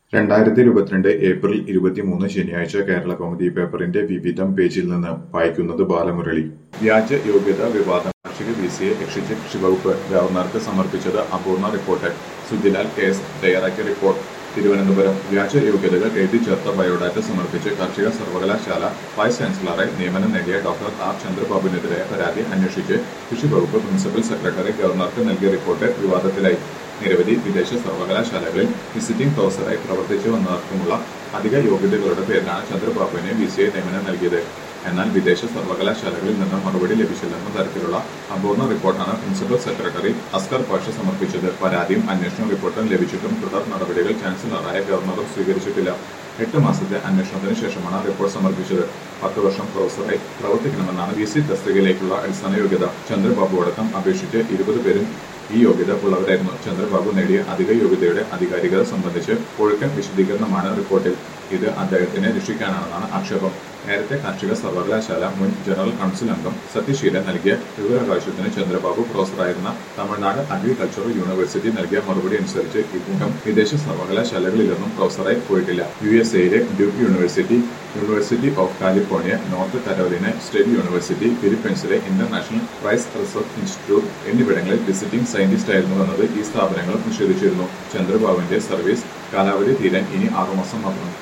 2022 April 23 ശനിയാഴ്ച കേരളകൗമുദി പേപ്പറിന്റെ വിവിധം പേജിൽ നിന്ന് വായിക്കുന്നത് ബാലമുരളി. വ്യാജ യോഗ്യതാ വിവാദം കാർഷിക വിസിയെ രക്ഷിച്ച് കൃഷിവകുപ്പ് ഗവർണർക്ക് സമർപ്പിച്ചത് അപൂർണ റിപ്പോർട്ട്. സുജിലാൽ കെ.എസ്. തയ്യാറാക്കിയ റിപ്പോർട്ട്. തിരുവനന്തപുരം. വ്യാജ യോഗ്യതകൾ എഴുതി ചേർത്ത ബയോഡാറ്റ സമർപ്പിച്ച് കാർഷിക സർവകലാശാല വൈസ് ചാൻസലറായി നിയമനം നേടിയ ഡോക്ടർ ആർ ചന്ദ്രബാബുവിനെതിരായ പരാതി അന്വേഷിച്ച് കൃഷിവകുപ്പ് പ്രിൻസിപ്പൽ സെക്രട്ടറി ഗവർണർക്ക് നൽകിയ റിപ്പോർട്ട് വിവാദത്തിലായി. നിരവധി വിദേശ സർവകലാശാലകളിൽ വിസിറ്റിംഗ് പ്രൊഫസറായി പ്രവർത്തിച്ചു വന്നവർക്കുമുള്ള അധിക യോഗ്യതകളുടെ പേരിലാണ് ചന്ദ്രബാബുവിന് വിസിയെ നിയമനം നൽകിയത്. എന്നാൽ വിദേശ സർവകലാശാലകളിൽ നിന്ന് മറുപടി ലഭിച്ചില്ലെന്ന തരത്തിലുള്ള അപൂർണ റിപ്പോർട്ടാണ് പ്രിൻസിപ്പൽ സെക്രട്ടറി അസ്കർ പാഷ സമർപ്പിച്ചത്. പരാതിയും അന്വേഷണ റിപ്പോർട്ടും ലഭിച്ചിട്ടും തുടർ നടപടികൾ ചാൻസലറായ ഗവർണറും സ്വീകരിച്ചിട്ടില്ല. 8 മാസത്തെ അന്വേഷണത്തിന് ശേഷമാണ് റിപ്പോർട്ട് സമർപ്പിച്ചത്. 10 വർഷം പ്രൊഫസറായി പ്രവർത്തിക്കണമെന്നാണ് വിസി തസ്തികയിലേക്കുള്ള അടിസ്ഥാന യോഗ്യത. ചന്ദ്രബാബു അടക്കം അപേക്ഷിച്ച് 20 പേരും ഈ യോഗ്യത ഉള്ളവരായിരുന്നു. ചന്ദ്രബാബു നേടിയ അധിക യോഗ്യതയുടെ ആധികാരികത സംബന്ധിച്ച് ഒഴുക്കൻ വിശദീകരണമാണ് റിപ്പോർട്ടിൽ. ഇത് അദ്ദേഹത്തിനെ രക്ഷിക്കാനാണെന്നാണ് ആക്ഷേപം. നേരത്തെ കാർഷിക സർവകലാശാല മുൻ ജനറൽ കൗൺസിൽ അംഗം സത്യശീലൻ നൽകിയ വിവരാവകാശത്തിന് ചന്ദ്രബാബു പ്രൊഫസറായിരുന്ന തമിഴ്നാട് അഗ്രികൾച്ചറൽ യൂണിവേഴ്സിറ്റി നൽകിയ മറുപടി അനുസരിച്ച് ഇദ്ദേഹം വിദേശ സർവകലാശാലകളിലൊന്നും പ്രൊഫസറായി പോയിട്ടില്ല. USA-യിലെ Duke university, university of California, North Carolina State University, ഫിലിപ്പൈൻസിലെ ഇന്റർനാഷണൽ റൈസ് റിസർച്ച് ഇൻസ്റ്റിറ്റ്യൂട്ട് എന്നിവിടങ്ങളിൽ വിസിറ്റിംഗ് സയന്റിസ്റ്റ് ആയിരുന്നുവെന്നത് ഈ സ്ഥാപനങ്ങൾ നിഷേധിച്ചിരുന്നു. ചന്ദ്രബാബുവിന്റെ സർവീസ് കാലാവധി തീരാൻ ഇനി 6 മാസം മാത്രം.